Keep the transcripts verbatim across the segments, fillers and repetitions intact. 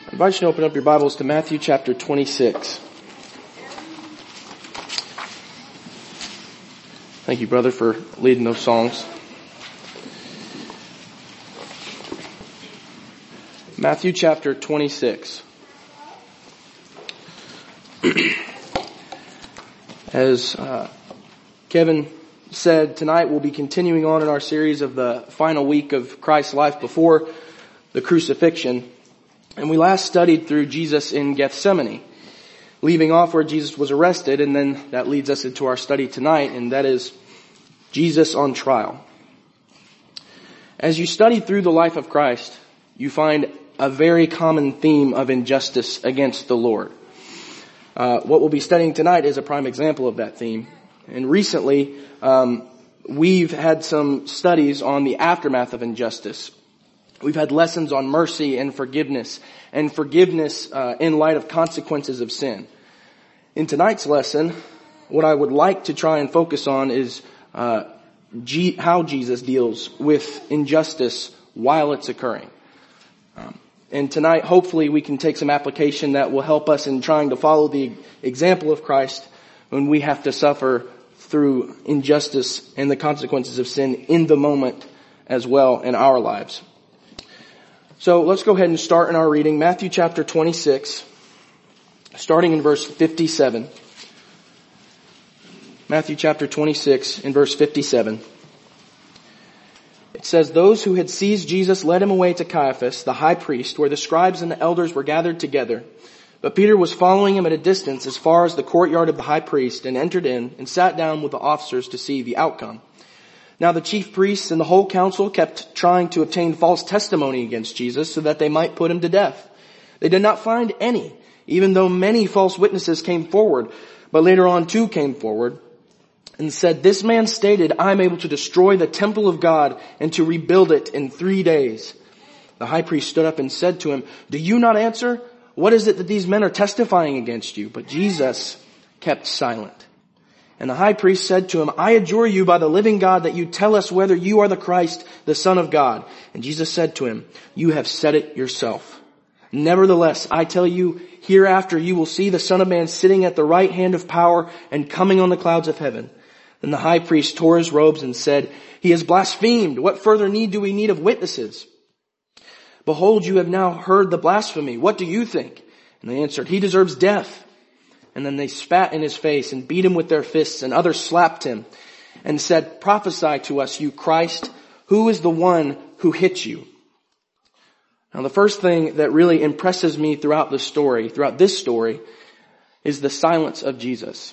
I invite you to open up your Bibles to Matthew chapter twenty-six. Thank you, brother, for leading those songs. Matthew chapter twenty-six. As uh, Kevin said, tonight we'll be continuing on in our series of the final week of Christ's life before the crucifixion. And we last studied through Jesus in Gethsemane, leaving off where Jesus was arrested, and then that leads us into our study tonight, and that is Jesus on trial. As you study through the life of Christ, you find a very common theme of injustice against the Lord. Uh, what we'll be studying tonight is a prime example of that theme. And recently, um, we've had some studies on the aftermath of injustice. We've had lessons on mercy and forgiveness, and forgiveness uh, in light of consequences of sin. In tonight's lesson, what I would like to try and focus on is uh, G- how Jesus deals with injustice while it's occurring. Um, and tonight, hopefully, we can take some application that will help us in trying to follow the example of Christ when we have to suffer through injustice and the consequences of sin in the moment as well in our lives. So let's go ahead and start in our reading, Matthew chapter twenty-six, starting in verse fifty-seven. Matthew chapter twenty-six in verse fifty-seven. It says, "Those who had seized Jesus led him away to Caiaphas, the high priest, where the scribes and the elders were gathered together. But Peter was following him at a distance as far as the courtyard of the high priest, and entered in and sat down with the officers to see the outcome. Now the chief priests and the whole council kept trying to obtain false testimony against Jesus so that they might put him to death. They did not find any, even though many false witnesses came forward. But later on two came forward and said, 'This man stated, I am able to destroy the temple of God and to rebuild it in three days.' The high priest stood up and said to him, 'Do you not answer? What is it that these men are testifying against you?' But Jesus kept silent. And the high priest said to him, 'I adjure you by the living God that you tell us whether you are the Christ, the Son of God.' And Jesus said to him, 'You have said it yourself. Nevertheless, I tell you, hereafter you will see the Son of Man sitting at the right hand of power and coming on the clouds of heaven.' Then the high priest tore his robes and said, 'He has blasphemed. What further need do we need of witnesses? Behold, you have now heard the blasphemy. What do you think?' And they answered, 'He deserves death.' And then they spat in his face and beat him with their fists, and others slapped him and said, 'Prophesy to us, you Christ, who is the one who hit you?' Now the first thing that really impresses me throughout the story, throughout this story, is the silence of Jesus.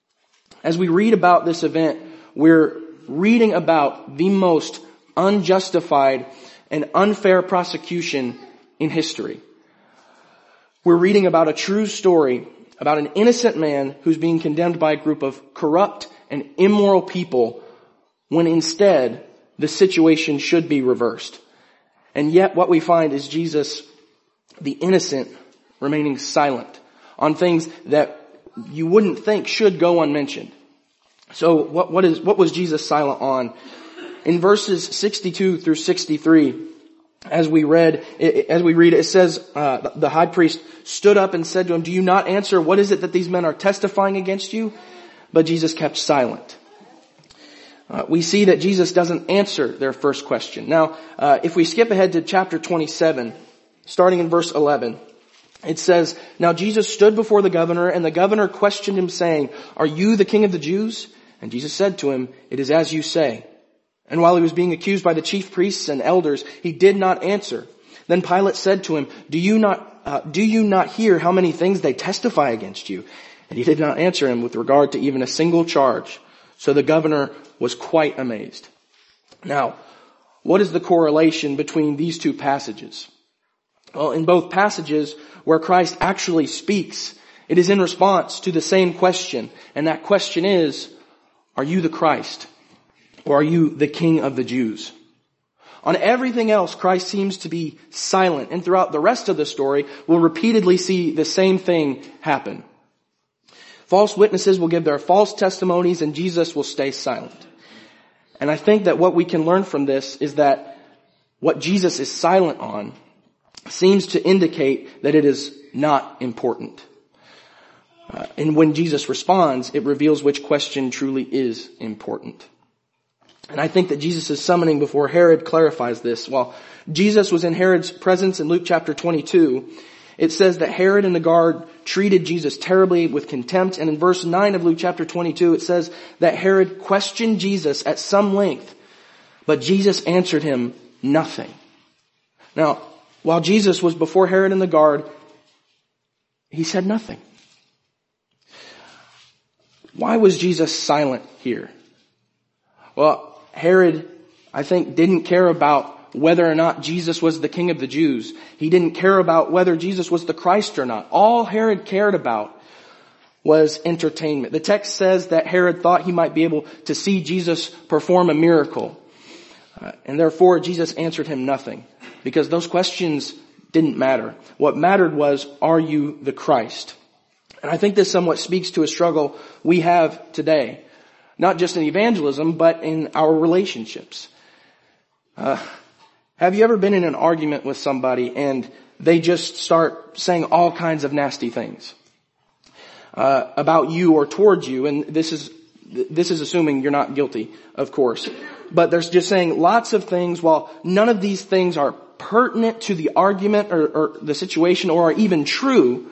As we read about this event, we're reading about the most unjustified and unfair prosecution in history. We're reading about a true story about an innocent man who's being condemned by a group of corrupt and immoral people, when instead the situation should be reversed. And yet what we find is Jesus, the innocent, remaining silent on things that you wouldn't think should go unmentioned. So what, what is, what was Jesus silent on? In verses sixty-two through sixty-three, As we read, as we read, it says, uh, the high priest stood up and said to him, 'Do you not answer? What is it that these men are testifying against you?' But Jesus kept silent. Uh, we see that Jesus doesn't answer their first question. Now, uh, if we skip ahead to chapter twenty-seven, starting in verse eleven, it says, 'Now Jesus stood before the governor, and the governor questioned him, saying, "Are you the king of the Jews?" And Jesus said to him, "It is as you say." And while he was being accused by the chief priests and elders, he did not answer. Then Pilate said to him, Do you not, uh, do you not hear how many things they testify against you? And he did not answer him with regard to even a single charge. So the governor was quite amazed. Now, what is the correlation between these two passages? Well, in both passages where Christ actually speaks, it is in response to the same question. And that question is, are you the Christ? Or are you the King of the Jews? On everything else, Christ seems to be silent. And throughout the rest of the story, we'll repeatedly see the same thing happen. False witnesses will give their false testimonies, and Jesus will stay silent. And I think that what we can learn from this is that what Jesus is silent on seems to indicate that it is not important. Uh, and when Jesus responds, it reveals which question truly is important. And I think that Jesus' summoning before Herod clarifies this. While Jesus was in Herod's presence in Luke chapter twenty-two, it says that Herod and the guard treated Jesus terribly with contempt. And in verse nine of Luke chapter twenty-two, it says that Herod questioned Jesus at some length, but Jesus answered him nothing. Now, while Jesus was before Herod and the guard, he said nothing. Why was Jesus silent here? Well, Herod, I think, didn't care about whether or not Jesus was the king of the Jews. He didn't care about whether Jesus was the Christ or not. All Herod cared about was entertainment. The text says that Herod thought he might be able to see Jesus perform a miracle. Uh, and therefore, Jesus answered him nothing, because those questions didn't matter. What mattered was, are you the Christ? And I think this somewhat speaks to a struggle we have today. Not just in evangelism, but in our relationships. Uh, have you ever been in an argument with somebody and they just start saying all kinds of nasty things uh, about you or towards you? And this is this is assuming you're not guilty, of course. But they're just saying lots of things while none of these things are pertinent to the argument or, or the situation or are even true.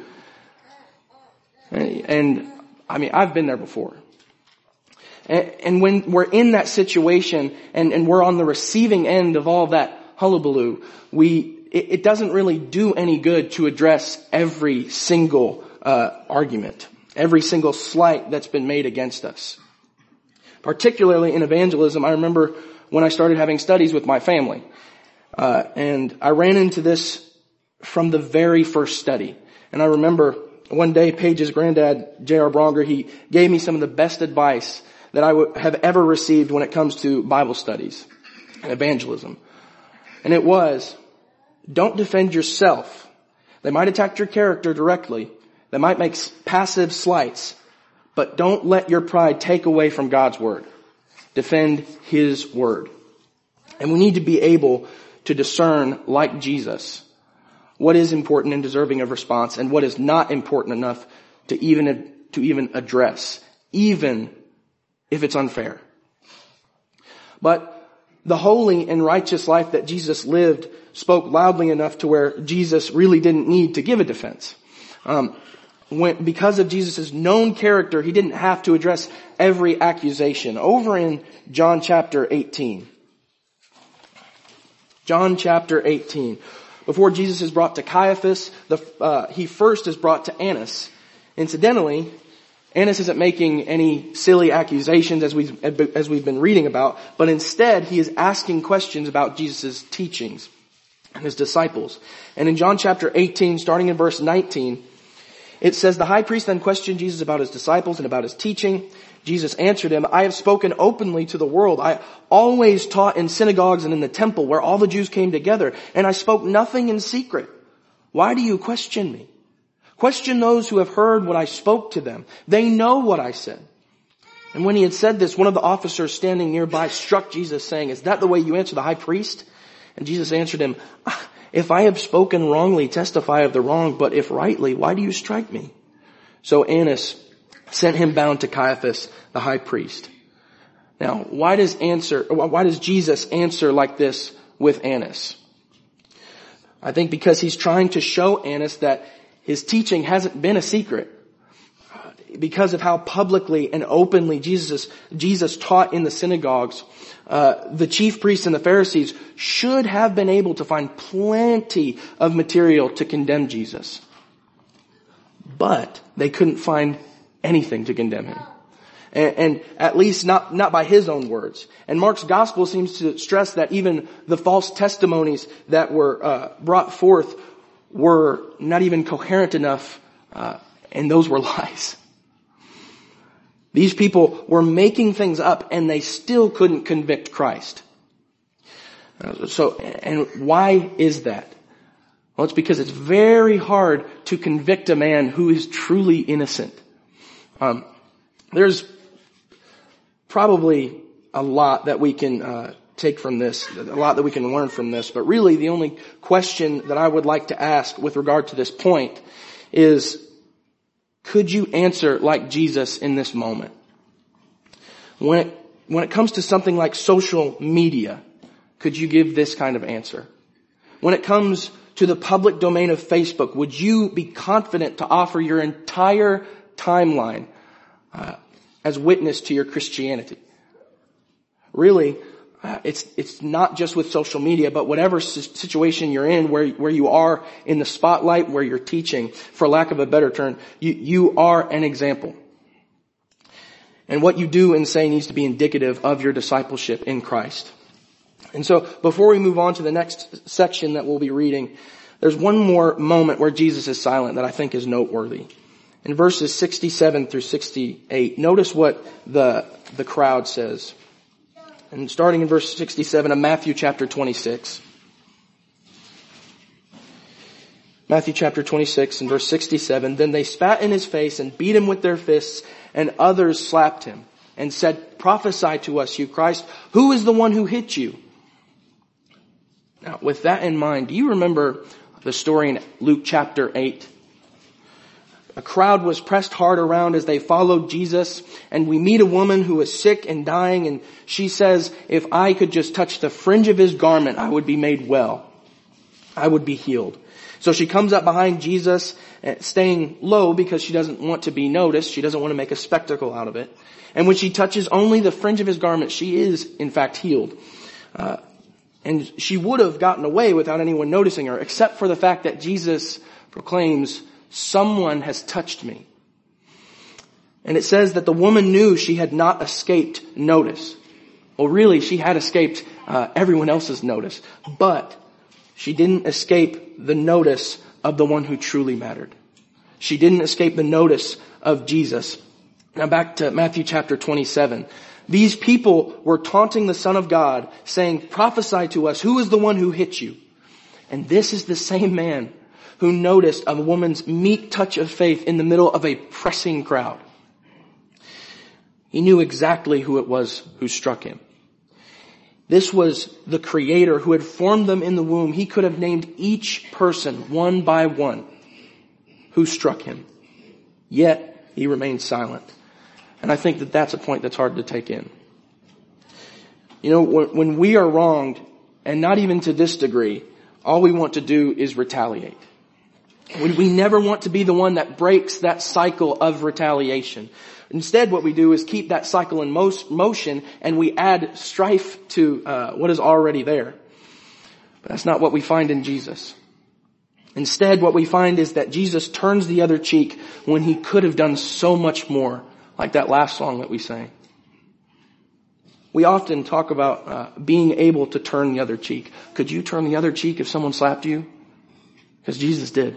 And, and I mean, I've been there before. And when we're in that situation and, and we're on the receiving end of all that hullabaloo, we, it, it doesn't really do any good to address every single, uh, argument, every single slight that's been made against us. Particularly in evangelism, I remember when I started having studies with my family, uh, and I ran into this from the very first study. And I remember one day Paige's granddad, J R Bronger, he gave me some of the best advice that I w- have ever received when it comes to Bible studies and evangelism. And it was, don't defend yourself. They might attack your character directly. They might make passive slights. But don't let your pride take away from God's word. Defend His word. And we need to be able to discern, like Jesus, what is important and deserving of response and what is not important enough to even, to even address, even if it's unfair. But the holy and righteous life that Jesus lived spoke loudly enough to where Jesus really didn't need to give a defense. Um, when, because of Jesus' known character, he didn't have to address every accusation. Over in John chapter eighteen. John chapter eighteen. Before Jesus is brought to Caiaphas, the, uh, he first is brought to Annas. Incidentally, Annas isn't making any silly accusations as we've, as we've been reading about, but instead he is asking questions about Jesus' teachings and his disciples. And in John chapter eighteen, starting in verse nineteen, it says, the high priest then questioned Jesus about his disciples and about his teaching. Jesus answered him, I have spoken openly to the world. I always taught in synagogues and in the temple where all the Jews came together, and I spoke nothing in secret. Why do you question me? Question those who have heard what I spoke to them. They know what I said. And when he had said this, one of the officers standing nearby struck Jesus, saying, is that the way you answer the high priest? And Jesus answered him, if I have spoken wrongly, testify of the wrong, but if rightly, why do you strike me? So Annas sent him bound to Caiaphas, the high priest. Now, why does answer, why does Jesus answer like this with Annas? I think because he's trying to show Annas that his teaching hasn't been a secret. Because of how publicly and openly Jesus, Jesus taught in the synagogues, uh, the chief priests and the Pharisees should have been able to find plenty of material to condemn Jesus. But they couldn't find anything to condemn him. And, and at least not, not by his own words. And Mark's gospel seems to stress that even the false testimonies that were, uh, brought forth were not even coherent enough, uh, and those were lies. These people were making things up and they still couldn't convict Christ. Uh, so, and why is that? Well, it's because it's very hard to convict a man who is truly innocent. Um, there's probably a lot that we can uh, take from this, a lot that we can learn from this, but really the only question that I would like to ask with regard to this point is, could you answer like Jesus in this moment? When it, when it comes to something like social media, could you give this kind of answer? When it comes to the public domain of Facebook, would you be confident to offer your entire timeline uh, as witness to your Christianity? Really, uh, it's it's not just with social media, but whatever situation you're in, where where you are in the spotlight, where you're teaching, for lack of a better term, you you are an example. And what you do and say needs to be indicative of your discipleship in Christ. And so, before we move on to the next section that we'll be reading, there's one more moment where Jesus is silent that I think is noteworthy. In verses sixty-seven through sixty-eight, notice what the the crowd says. And starting in verse sixty-seven of Matthew chapter twenty-six. Matthew chapter twenty-six and verse sixty-seven. Then they spat in his face and beat him with their fists, and others slapped him and said, "Prophesy to us, you Christ. Who is the one who hit you?" Now, with that in mind, do you remember the story in Luke chapter eight? A crowd was pressed hard around as they followed Jesus, and we meet a woman who is sick and dying, and she says, if I could just touch the fringe of his garment, I would be made well. I would be healed. So she comes up behind Jesus, staying low because she doesn't want to be noticed. She doesn't want to make a spectacle out of it. And when she touches only the fringe of his garment, she is, in fact, healed. Uh, and she would have gotten away without anyone noticing her, except for the fact that Jesus proclaims, someone has touched me. And it says that the woman knew she had not escaped notice. Well, really, she had escaped uh, everyone else's notice. But she didn't escape the notice of the one who truly mattered. She didn't escape the notice of Jesus. Now back to Matthew chapter twenty-seven. These people were taunting the Son of God, saying, prophesy to us, who is the one who hit you? And this is the same man who noticed a woman's meek touch of faith in the middle of a pressing crowd. He knew exactly who it was who struck him. This was the Creator who had formed them in the womb. He could have named each person one by one who struck him. Yet he remained silent. And I think that that's a point that's hard to take in. You know, when we are wronged, and not even to this degree, all we want to do is retaliate. We never want to be the one that breaks that cycle of retaliation. Instead, what we do is keep that cycle in motion, and we add strife to uh, what is already there. But that's not what we find in Jesus. Instead, what we find is that Jesus turns the other cheek when he could have done so much more, like that last song that we sang. We often talk about uh, being able to turn the other cheek. Could you turn the other cheek if someone slapped you? Because Jesus did.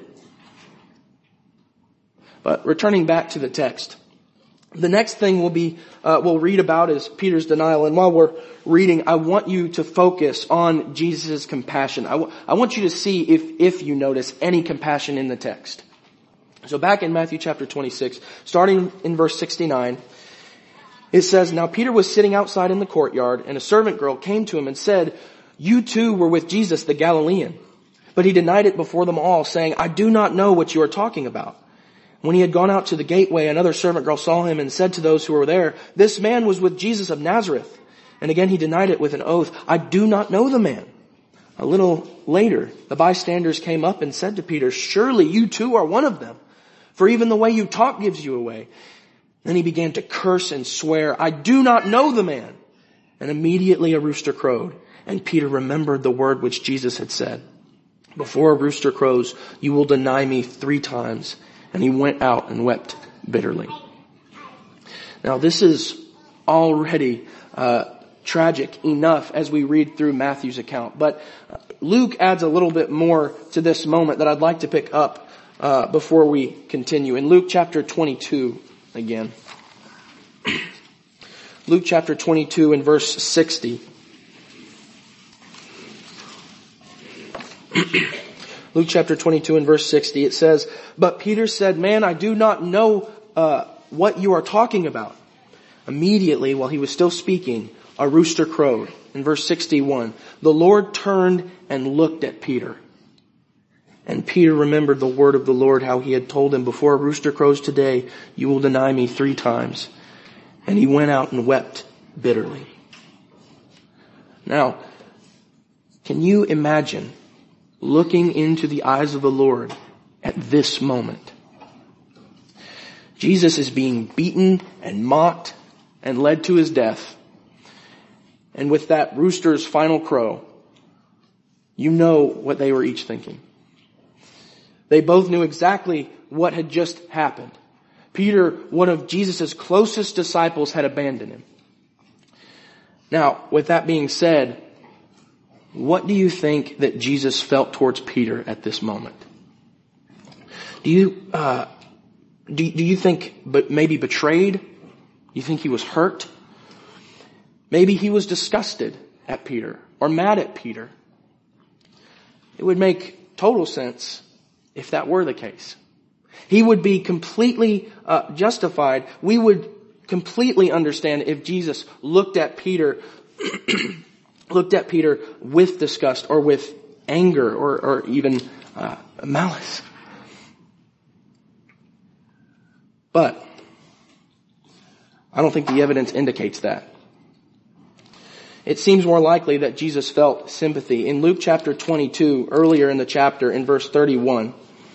But returning back to the text, the next thing we'll be uh, we'll read about is Peter's denial. And while we're reading, I want you to focus on Jesus' compassion. I, w- I want you to see if if you notice any compassion in the text. So back in Matthew chapter twenty-six, starting in verse sixty-nine, it says, now Peter was sitting outside in the courtyard, and a servant girl came to him and said, you too were with Jesus the Galilean. But he denied it before them all, saying, I do not know what you are talking about. When he had gone out to the gateway, another servant girl saw him and said to those who were there, this man was with Jesus of Nazareth. And again he denied it with an oath, I do not know the man. A little later, the bystanders came up and said to Peter, surely you too are one of them, for even the way you talk gives you away. Then he began to curse and swear, I do not know the man. And immediately a rooster crowed, and Peter remembered the word which Jesus had said, before a rooster crows, you will deny me three times. And he went out and wept bitterly. Now this is already uh, tragic enough as we read through Matthew's account. But Luke adds a little bit more to this moment that I'd like to pick up uh, before we continue. In Luke chapter twenty-two again. Luke chapter twenty-two and verse sixty. Luke chapter twenty-two and verse sixty, it says, but Peter said, man, I do not know uh, what you are talking about. Immediately, while he was still speaking, a rooster crowed. in verse sixty-one, the Lord turned and looked at Peter. And Peter remembered the word of the Lord, how he had told him, before a rooster crows today, you will deny me three times. And he went out and wept bitterly. Now, can you imagine looking into the eyes of the Lord at this moment? Jesus is being beaten and mocked and led to his death. And with that rooster's final crow, you know what they were each thinking. They both knew exactly what had just happened. Peter, one of Jesus' closest disciples, had abandoned him. Now, with that being said, what do you think that Jesus felt towards Peter at this moment? Do you, uh, do, do you think but maybe betrayed? Do you think he was hurt? Maybe he was disgusted at Peter or mad at Peter. It would make total sense if that were the case. He would be completely uh, justified. We would completely understand if Jesus looked at Peter, looked at Peter with disgust or with anger or, or even uh, malice. But I don't think the evidence indicates that. It seems more likely that Jesus felt sympathy. In Luke chapter twenty-two, earlier in the chapter, in verse thirty-one,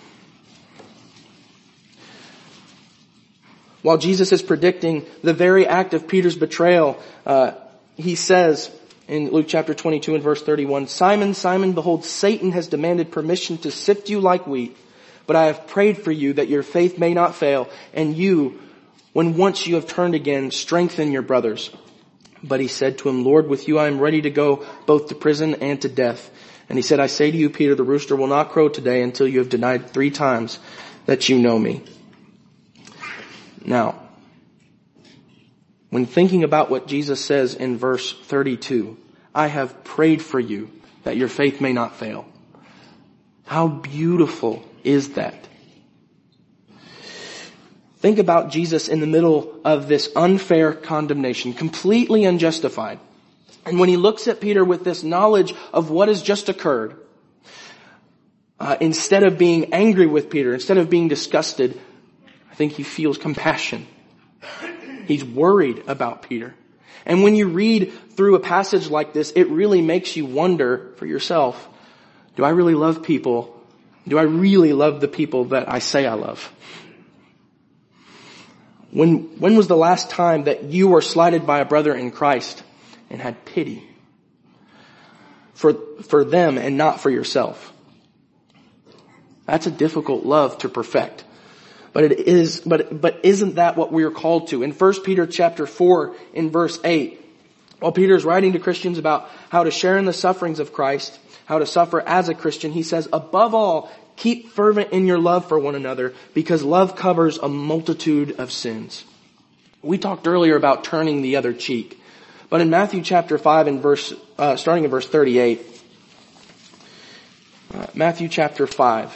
while Jesus is predicting the very act of Peter's betrayal, uh, he says in Luke chapter twenty-two and verse thirty-one, Simon, Simon, behold, Satan has demanded permission to sift you like wheat, but I have prayed for you that your faith may not fail, and you, when once you have turned again, strengthen your brothers. But he said to him, Lord, with you I am ready to go both to prison and to death. And he said, I say to you, Peter, the rooster will not crow today until you have denied three times that you know me. Now, when thinking about what Jesus says in verse thirty-two, I have prayed for you that your faith may not fail. How beautiful is that? Think about Jesus in the middle of this unfair condemnation, completely unjustified. And when he looks at Peter with this knowledge of what has just occurred, uh, instead of being angry with Peter, instead of being disgusted, I think he feels compassion. He's worried about Peter. And when you read through a passage like this, it really makes you wonder for yourself, do I really love people? Do I really love the people that I say I love? When, when was the last time that you were slighted by a brother in Christ and had pity for, for them and not for yourself? That's a difficult love to perfect. But it is, but, but isn't that what we are called to? In First Peter chapter four, in verse eight, while Peter is writing to Christians about how to share in the sufferings of Christ, how to suffer as a Christian, he says, above all, keep fervent in your love for one another, because love covers a multitude of sins. We talked earlier about turning the other cheek. But in Matthew chapter five and verse, uh, starting in verse thirty-eight, uh, Matthew chapter five.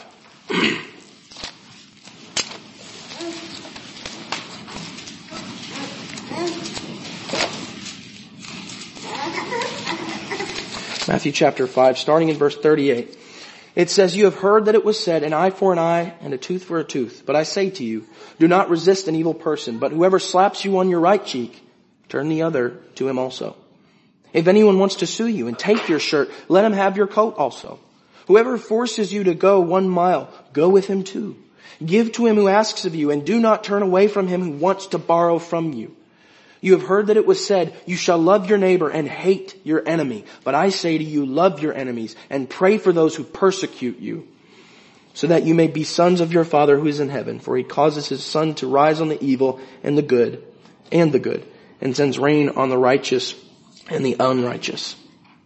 Matthew chapter five, starting in verse thirty-eight. It says, you have heard that it was said, an eye for an eye and a tooth for a tooth. But I say to you, do not resist an evil person, but whoever slaps you on your right cheek, turn the other to him also. If anyone wants to sue you and take your shirt, let him have your coat also. Whoever forces you to go one mile, go with him too. Give to him who asks of you, and do not turn away from him who wants to borrow from you. You have heard that it was said, you shall love your neighbor and hate your enemy. But I say to you, love your enemies and pray for those who persecute you, so that you may be sons of your Father who is in heaven. For he causes his sun to rise on the evil and the good, and the good, and sends rain on the righteous and the unrighteous.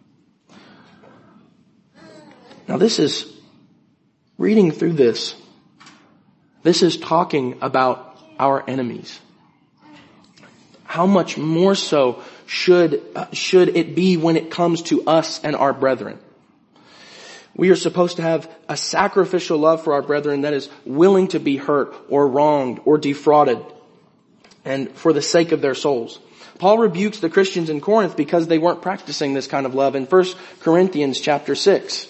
Now this is, reading through this, this is talking about our enemies. How much more so should, uh, should it be when it comes to us and our brethren? We are supposed to have a sacrificial love for our brethren that is willing to be hurt or wronged or defrauded, and for the sake of their souls. Paul rebukes the Christians in Corinth because they weren't practicing this kind of love in First Corinthians chapter six.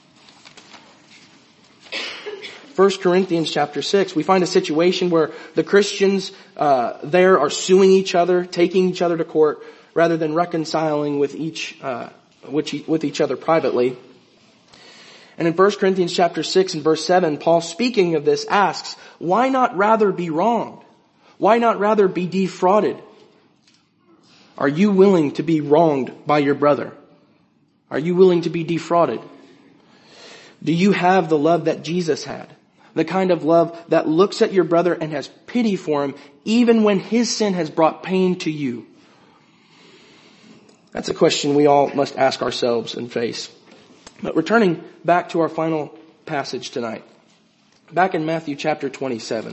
First Corinthians chapter six, we find a situation where the Christians uh, there are suing each other, taking each other to court, rather than reconciling with each uh, with each other privately. And in First Corinthians chapter six and verse seven, Paul, speaking of this, asks, why not rather be wronged? Why not rather be defrauded? Are you willing to be wronged by your brother? Are you willing to be defrauded? Do you have the love that Jesus had? The kind of love that looks at your brother and has pity for him, even when his sin has brought pain to you? That's a question we all must ask ourselves and face. But returning back to our final passage tonight, back in Matthew chapter twenty-seven.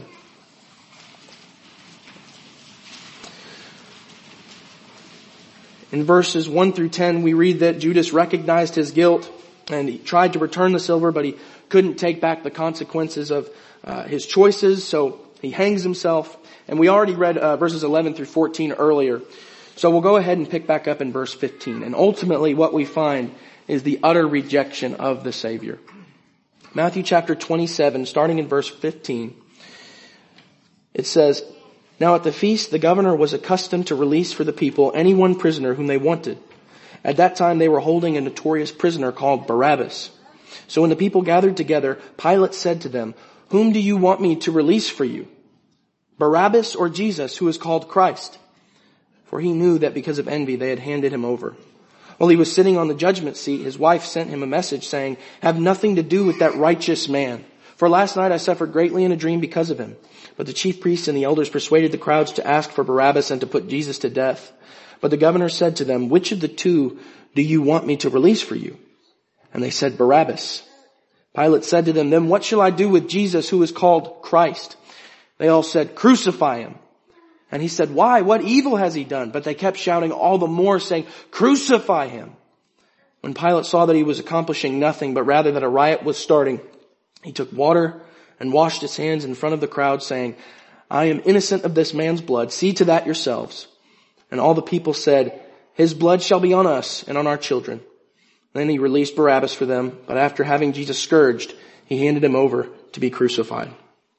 In verses one through ten, we read that Judas recognized his guilt and he tried to return the silver, but he couldn't take back the consequences of uh, his choices, so he hangs himself. And we already read uh, verses eleven through fourteen earlier. So we'll go ahead and pick back up in verse fifteen. And ultimately what we find is the utter rejection of the Savior. Matthew chapter twenty-seven, starting in verse fifteen, it says, now at the feast the governor was accustomed to release for the people any one prisoner whom they wanted. At that time they were holding a notorious prisoner called Barabbas. So when the people gathered together, Pilate said to them, whom do you want me to release for you? Barabbas or Jesus, who is called Christ? For he knew that because of envy they had handed him over. While he was sitting on the judgment seat, his wife sent him a message saying, have nothing to do with that righteous man. For last night I suffered greatly in a dream because of him. But the chief priests and the elders persuaded the crowds to ask for Barabbas and to put Jesus to death. But the governor said to them, which of the two do you want me to release for you? And they said, Barabbas. Pilate said to them, then what shall I do with Jesus who is called Christ? They all said, crucify him. And he said, why? What evil has he done? But they kept shouting all the more, saying, crucify him. When Pilate saw that he was accomplishing nothing, but rather that a riot was starting, he took water and washed his hands in front of the crowd, saying, I am innocent of this man's blood. See to that yourselves. And all the people said, his blood shall be on us and on our children. Then he released Barabbas for them, but after having Jesus scourged, he handed him over to be crucified.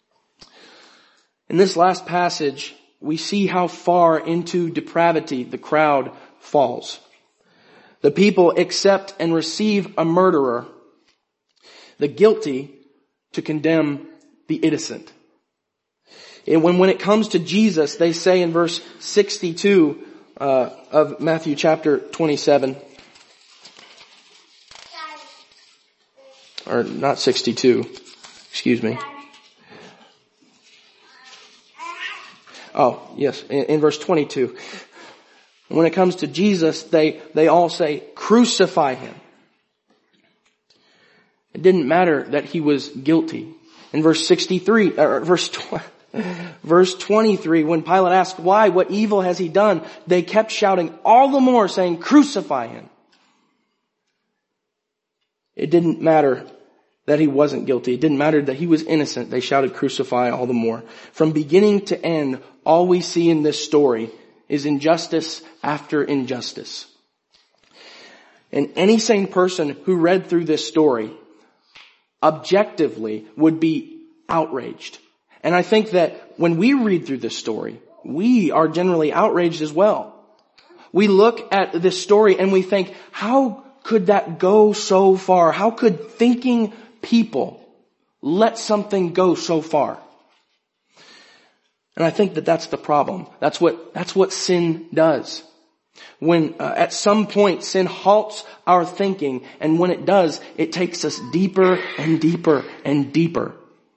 In this last passage, we see how far into depravity the crowd falls. The people accept and receive a murderer, the guilty, to condemn the innocent. And when, when it comes to Jesus, they say in verse sixty-two uh, of Matthew chapter twenty-seven, or not sixty-two, excuse me. Oh, yes, in, in verse twenty-two. When it comes to Jesus, they, they all say, crucify him. It didn't matter that he was guilty. In verse sixty-three, or verse verse twenty-three, when Pilate asked why, what evil has he done, they kept shouting all the more, saying, crucify him. It didn't matter that he wasn't guilty. It didn't matter that he was innocent. They shouted crucify all the more. From beginning to end, all we see in this story is injustice after injustice. And any sane person who read through this story objectively would be outraged. And I think that when we read through this story, we are generally outraged as well. We look at this story and we think, how could that go so far? How could thinking people let something go so far? And I think that that's the problem. That's what, that's what sin does. When uh, at some point sin halts our thinking, and when it does, it takes us deeper and deeper and deeper.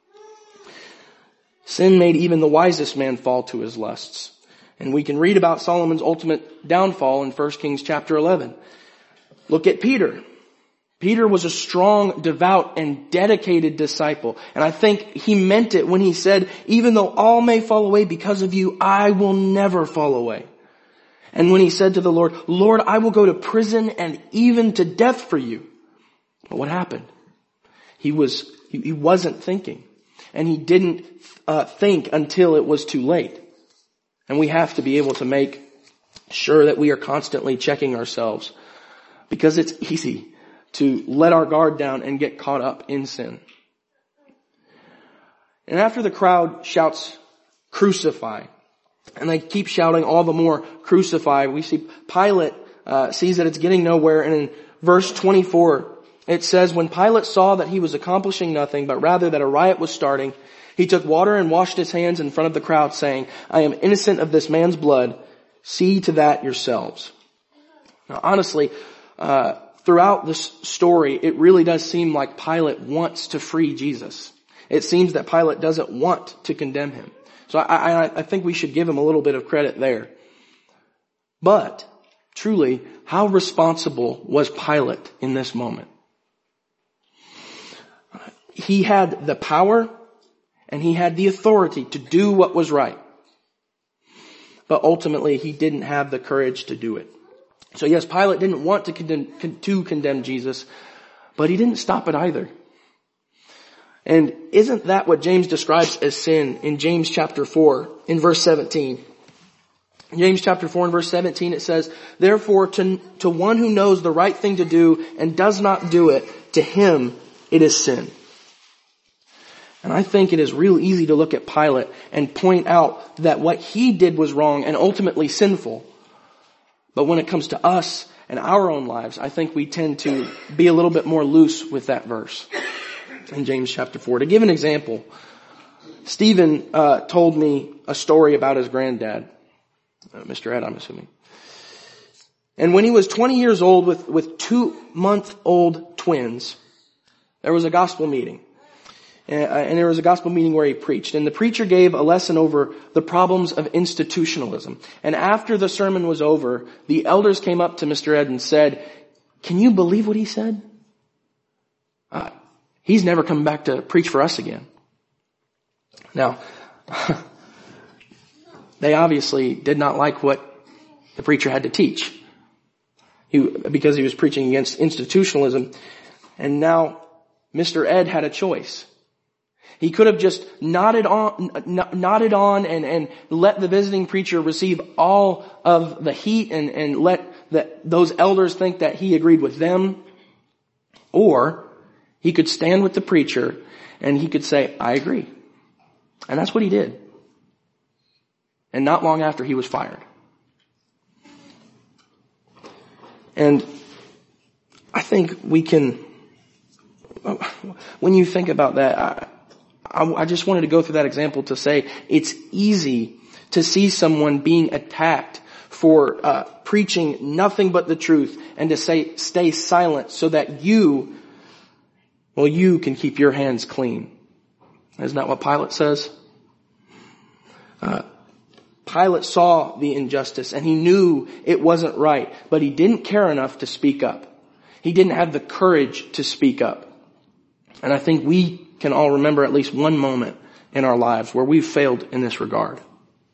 Sin made even the wisest man fall to his lusts. And we can read about Solomon's ultimate downfall in First Kings chapter eleven. Look at Peter. Peter was a strong, devout, and dedicated disciple. And I think he meant it when he said, even though all may fall away because of you, I will never fall away. And when he said to the Lord, Lord, I will go to prison and even to death for you. But what happened? He was, he, he wasn't thinking. And he didn't uh, think until it was too late. And we have to be able to make sure that we are constantly checking ourselves, because it's easy to let our guard down and get caught up in sin. And after the crowd shouts, "Crucify," and they keep shouting all the more, "Crucify," we see Pilate uh, sees that it's getting nowhere, and in verse twenty-four, it says, "When Pilate saw that he was accomplishing nothing, but rather that a riot was starting, he took water and washed his hands in front of the crowd, saying, 'I am innocent of this man's blood. See to that yourselves.'" Now, honestly, uh, throughout this story, it really does seem like Pilate wants to free Jesus. It seems that Pilate doesn't want to condemn him. So I, I, I think we should give him a little bit of credit there. But, truly, how responsible was Pilate in this moment? He had the power and he had the authority to do what was right. But ultimately, he didn't have the courage to do it. So yes, Pilate didn't want to condemn, to condemn Jesus, but he didn't stop it either. And isn't that what James describes as sin in James chapter four, in verse seventeen? In James chapter four and verse seventeen, it says, "Therefore to, to one who knows the right thing to do and does not do it, to him it is sin." And I think it is real easy to look at Pilate and point out that what he did was wrong and ultimately sinful. But when it comes to us and our own lives, I think we tend to be a little bit more loose with that verse in James chapter four. To give an example, Stephen uh, told me a story about his granddad, uh, Mister Ed, I'm assuming. And when he was twenty years old with, with two-month-old twins, there was a gospel meeting. And there was a gospel meeting where he preached. And the preacher gave a lesson over the problems of institutionalism. And after the sermon was over, the elders came up to Mister Ed and said, "Can you believe what he said? Uh, he's never coming back to preach for us again." Now, they obviously did not like what the preacher had to teach, he, because he was preaching against institutionalism. And now Mister Ed had a choice. He could have just nodded on, nodded on and, and let the visiting preacher receive all of the heat and, and let the, those elders think that he agreed with them. Or he could stand with the preacher and he could say, "I agree." And that's what he did. And not long after, he was fired. And I think we can, when you think about that, I, I just wanted to go through that example to say it's easy to see someone being attacked for uh, preaching nothing but the truth and to say stay silent so that you, well, you can keep your hands clean. Isn't that what Pilate says? Uh, Pilate saw the injustice and he knew it wasn't right, but he didn't care enough to speak up. He didn't have the courage to speak up. And I think we can all remember at least one moment in our lives where we've failed in this regard.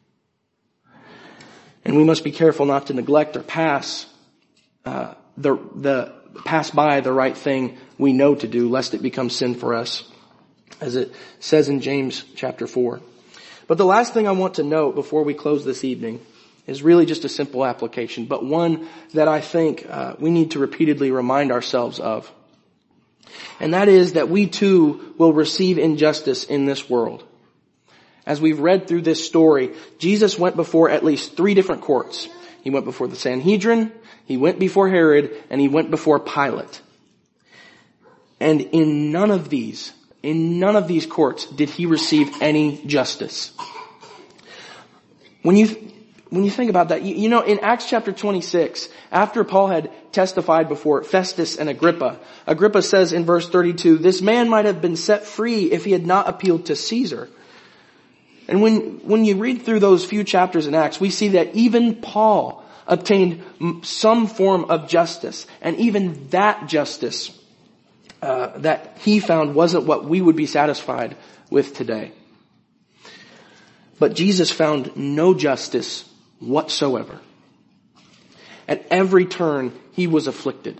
And we must be careful not to neglect or pass uh, the the pass by the right thing we know to do, lest it becomes sin for us, as it says in James chapter four. But the last thing I want to note before we close this evening is really just a simple application, but one that I think uh, we need to repeatedly remind ourselves of. And that is that we too will receive injustice in this world. As we've read through this story, Jesus went before at least three different courts. He went before the Sanhedrin, he went before Herod, and he went before Pilate. And in none of these, in none of these courts did he receive any justice. When you, when you think about that, you, you know, in Acts chapter twenty-six, after Paul had testified before Festus and Agrippa, Agrippa says in verse thirty-two, "This man might have been set free if he had not appealed to Caesar." And when, when you read through those few chapters in Acts, we see that even Paul obtained some form of justice. And even that justice, uh, that he found wasn't what we would be satisfied with today. But Jesus found no justice whatsoever. At every turn, he was afflicted.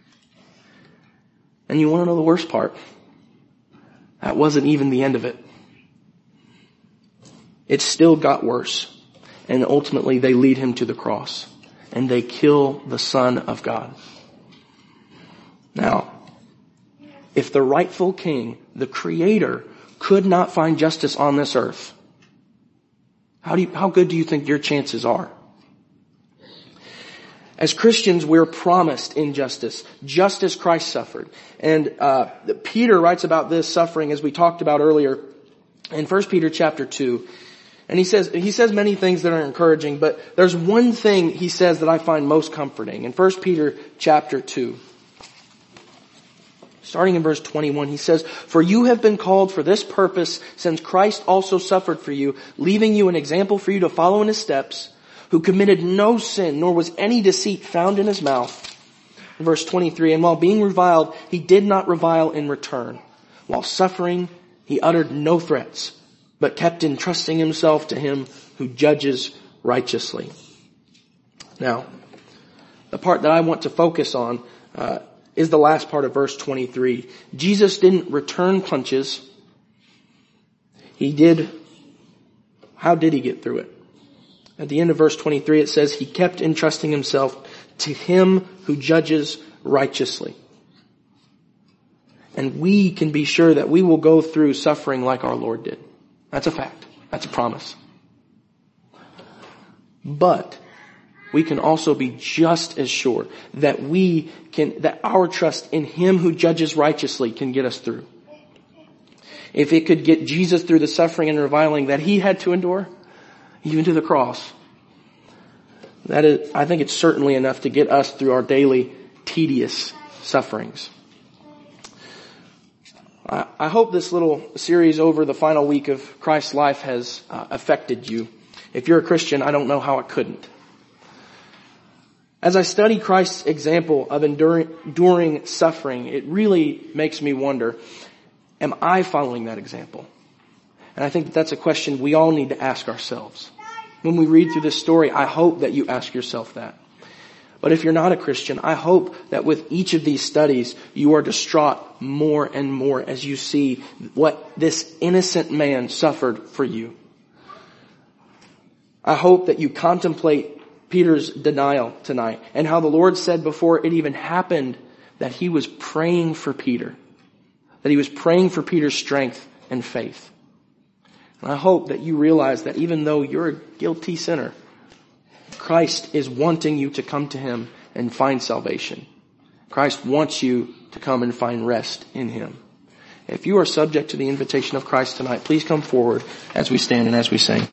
And you want to know the worst part? That wasn't even the end of it. It still got worse. And ultimately they lead him to the cross. and they kill the Son of God. Now, if the rightful king, the creator, could not find justice on this earth, how do you, how good do you think your chances are? As Christians, we're promised injustice, just as Christ suffered. And uh Peter writes about this suffering, as we talked about earlier, in First Peter chapter two. And he says, he says many things that are encouraging, but there's one thing he says that I find most comforting. In First Peter chapter two, starting in verse twenty-one, he says, "For you have been called for this purpose, since Christ also suffered for you, leaving you an example for you to follow in his steps, who committed no sin, nor was any deceit found in his mouth." In verse twenty-three, "And while being reviled, he did not revile in return. While suffering, he uttered no threats, but kept entrusting himself to him who judges righteously." Now, the part that I want to focus on uh, is the last part of verse twenty-three. Jesus didn't return punches. He did, how did he get through it? At the end of verse twenty-three, it says, he kept entrusting himself to him who judges righteously. And we can be sure that we will go through suffering like our Lord did. That's a fact. That's a promise. But we can also be just as sure that we can, that our trust in him who judges righteously can get us through. If it could get Jesus through the suffering and reviling that he had to endure, even to the cross, that is, I think it's certainly enough to get us through our daily tedious sufferings. I, I hope this little series over the final week of Christ's life has uh, affected you. If you're a Christian, I don't know how it couldn't. As I study Christ's example of enduring, enduring suffering, it really makes me wonder, am I following that example? And I think that that's a question we all need to ask ourselves. When we read through this story, I hope that you ask yourself that. But if you're not a Christian, I hope that with each of these studies, you are distraught more and more as you see what this innocent man suffered for you. I hope that you contemplate Peter's denial tonight and how the Lord said before it even happened that he was praying for Peter, that he was praying for Peter's strength and faith. And I hope that you realize that even though you're a guilty sinner, Christ is wanting you to come to him and find salvation. Christ wants you to come and find rest in him. If you are subject to the invitation of Christ tonight, please come forward as we stand and as we sing.